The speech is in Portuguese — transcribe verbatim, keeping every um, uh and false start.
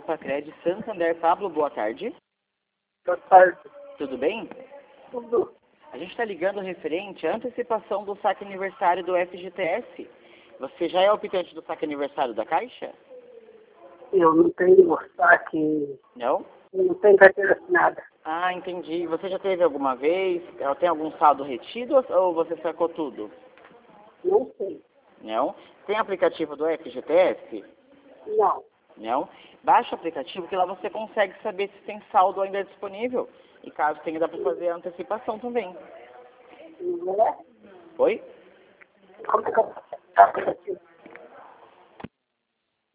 Pacred Santander. Pablo, boa tarde. Boa tarde. Tudo bem? Tudo. A gente está ligando referente à antecipação do saque aniversário do F G T S. Você já é optante do saque aniversário da Caixa? Eu não tenho saque. Não? Eu não tenho carteira assinada. Ah, entendi. Você já teve alguma vez? Ela tem algum saldo retido ou você sacou tudo? Não sei. Não? Tem aplicativo do F G T S? Não. Não? Baixa o aplicativo que lá você consegue saber se tem saldo ainda disponível. E caso tenha, dá para fazer a antecipação também. Não é? Oi? Como é que eu faço o aplicativo?